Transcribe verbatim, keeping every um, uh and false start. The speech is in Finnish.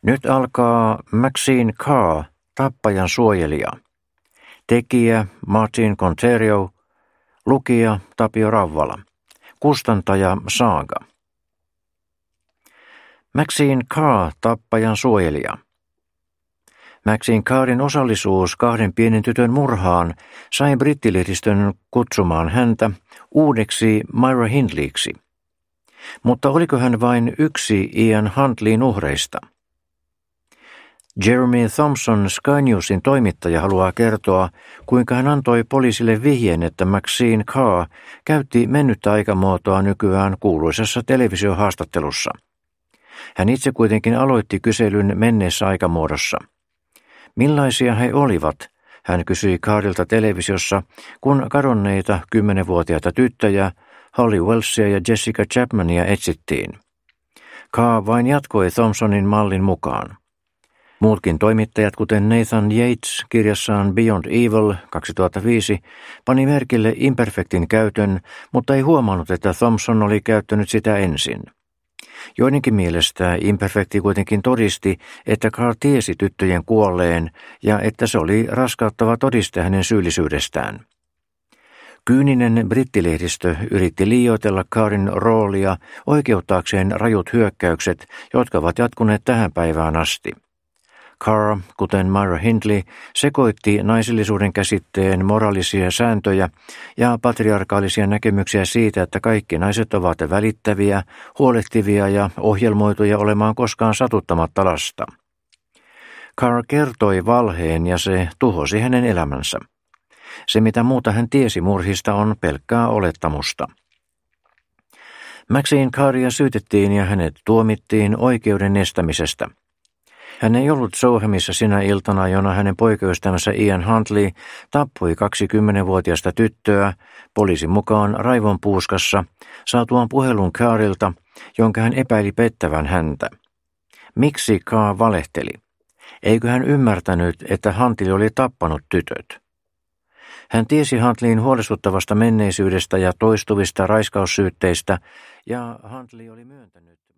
Nyt alkaa Maxine Carr, tappajan suojelija. Tekijä Martin Conterio, lukija Tapio Ravvala, kustantaja Saaga. Maxine Carr, tappajan suojelija. Maxine Carrin osallisuus kahden pienen tytön murhaan sai brittilehdistön kutsumaan häntä uudeksi Myra Hindleyksi. Mutta oliko hän vain yksi Ian Huntleyn uhreista? Jeremy Thompson, Sky Newsin toimittaja, haluaa kertoa, kuinka hän antoi poliisille vihjeen, että Maxine Carr käytti mennyttä aikamuotoa nykyään kuuluisessa televisiohaastattelussa. Hän itse kuitenkin aloitti kyselyn menneessä aikamuodossa. Millaisia he olivat, hän kysyi Carrilta televisiossa, kun kadonneita kymmenvuotiaita tyttöjä, Holly Welshia ja Jessica Chapmania etsittiin. Carr vain jatkoi Thompsonin mallin mukaan. Muutkin toimittajat, kuten Nathan Yates kirjassaan Beyond Evil kaksituhattaviisi, pani merkille imperfektin käytön, mutta ei huomannut, että Thompson oli käyttänyt sitä ensin. Joidenkin mielestä imperfekti kuitenkin todisti, että Carr tiesi tyttöjen kuolleen ja että se oli raskauttava todiste hänen syyllisyydestään. Kyyninen brittilehdistö yritti liioitella Carrin roolia oikeuttaakseen rajut hyökkäykset, jotka ovat jatkuneet tähän päivään asti. Carr, kuten Myra Hindley, sekoitti naisellisuuden käsitteen moraalisia sääntöjä ja patriarkaalisia näkemyksiä siitä, että kaikki naiset ovat välittäviä, huolehtivia ja ohjelmoituja olemaan koskaan satuttamatta lasta. Carr kertoi valheen ja se tuhosi hänen elämänsä. Se, mitä muuta hän tiesi murhista, on pelkkää olettamusta. Maxine Carria syytettiin ja hänet tuomittiin oikeuden estämisestä. Hän ei ollut Sohamissa sinä iltana, jona hänen poikaystävänsä Ian Huntley tappoi kaksikymmenvuotiaista tyttöä, poliisin mukaan raivon puuskassa, saatuaan puhelun Carrilta, jonka hän epäili pettävän häntä. Miksi Carr valehteli? Eikö hän ymmärtänyt, että Huntley oli tappanut tytöt? Hän tiesi Huntleyn huolestuttavasta menneisyydestä ja toistuvista raiskaussyytteistä, ja Huntley oli myöntänyt